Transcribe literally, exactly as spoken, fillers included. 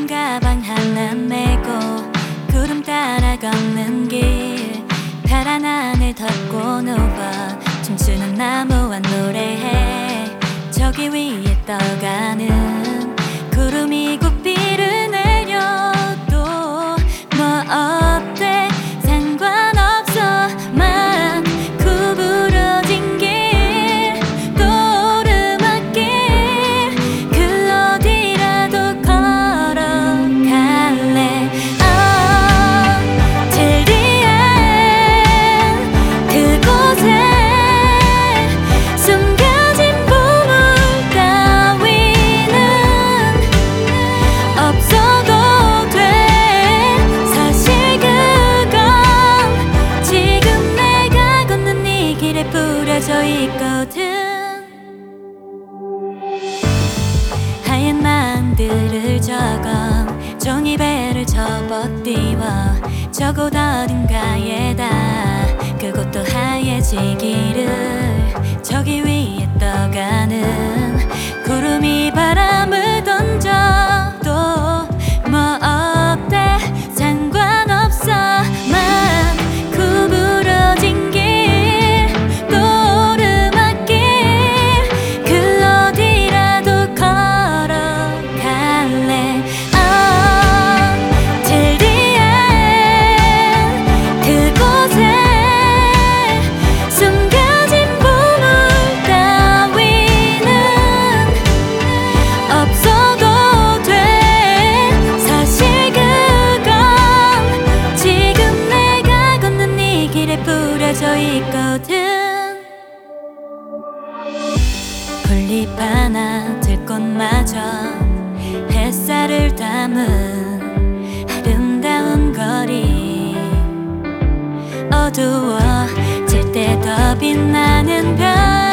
푸른 가방 하나 메고 구름 따라 걷는 길, 파란 하늘 덮고 누워 춤추는 나무와 노래해. 저기 위에 떠가는 구름이 고삐를 내려도 뭐 어때 상관없어. 막 구부러진 길, 또 오르막길, 그 어디라도 걸어갈래. 어, 들리엔 그곳에 숨겨진 보물 따위는 없어도 돼. 사실 그건 지금 내가 걷는 이 길에 뿌려져 있거든. 하얀 마음들을 적어 종이배를 접어띄워 저곳 어딘가에다, 그곳도 하얘지기를. 저기 위에 떠가는 구름이 바람을 던져도 뭐 어때 상관없어. 막 구부러진 길, 또 오르막길, 그 어디라도 걸어갈래. 어, 들리엔 그곳에 숨겨진 보물 따위는 없어도 돼. 사실 그건 지금 내가 걷는 이 길에 뿌려져 있거든. 풀잎 하나 들꽃마저 햇살을 담은 아름다운 거리, 어두워질 때 더 빛나는 별